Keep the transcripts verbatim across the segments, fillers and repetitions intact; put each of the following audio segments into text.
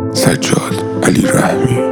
سجاد علی رحمی.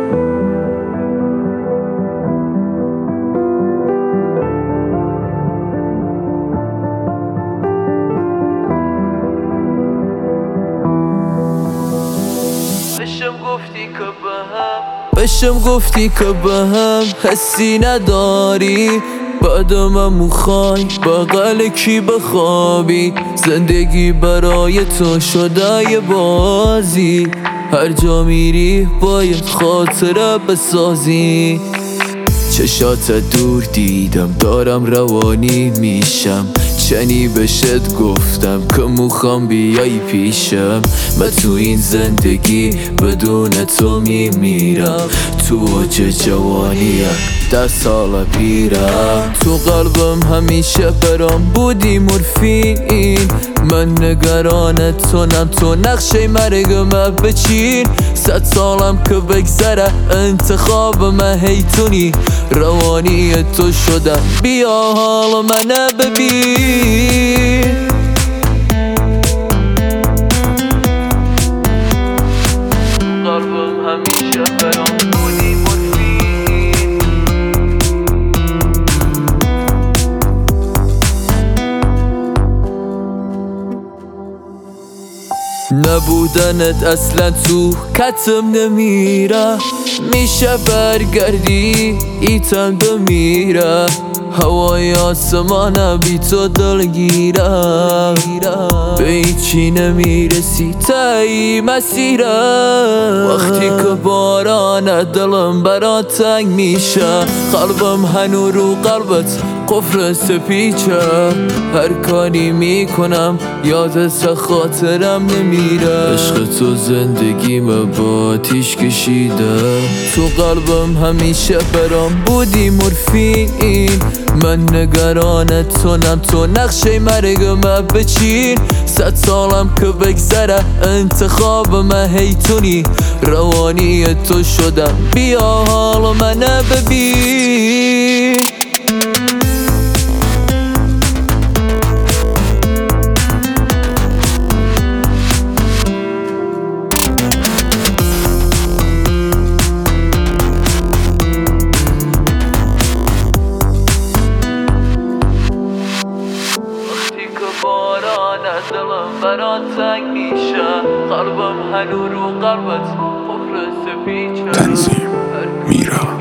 بشم گفتی که بهم بشم گفتی که بهم حسی نداری، بعدم هم میخوای بغل کی بخوابی. زندگی برای تو شده یه بازی، هر جا میری باید خاطره بسازی. چشات دور دیدم دارم روانی میشم، چنی بشت گفتم که میخوام بیای پیشم. من تو این زندگی بدون تو میمیرم، تو اوج جوانیم ده سال پیرم. تو قلبم همیشه برام بودی مورفین، من نگران تو نم، تو نقشه مرگم بچین. صد سالم که بگذره انتخاب من هیتونی، روانی تو شدم بیا حال من ببین. قلبم همیشه برام بودی مورفین. نبودنت اصلا تو کتم نمیره، میشه برگردی ایتم بمیره. هوای آسمانم بی تو دلگیره، به هیچی نمیرسی تایی مسیره. وقتی که بارانه دلم برا تنگ میشه، قلبم هنو رو قلبت قفل سپیچه. هر کاری میکنم یادت خاطرم نمیره، عشق تو زندگیم با آتیش کشیده. تو قلبم همیشه برام بودی مورفین، من نگران تو نم، تو نقشه مرگم بچین. صد سالم که بگذره انتخاب من هیتونی، روانی تو شدم بیا حال من ببین. بارانه دلم برات تنگ میشه، قلبم هنو رو قلبت قفل سپیچه. تنظیم میرا،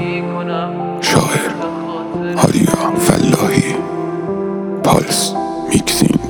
شاعر هادیا فلاحی، پالس میکسینگ.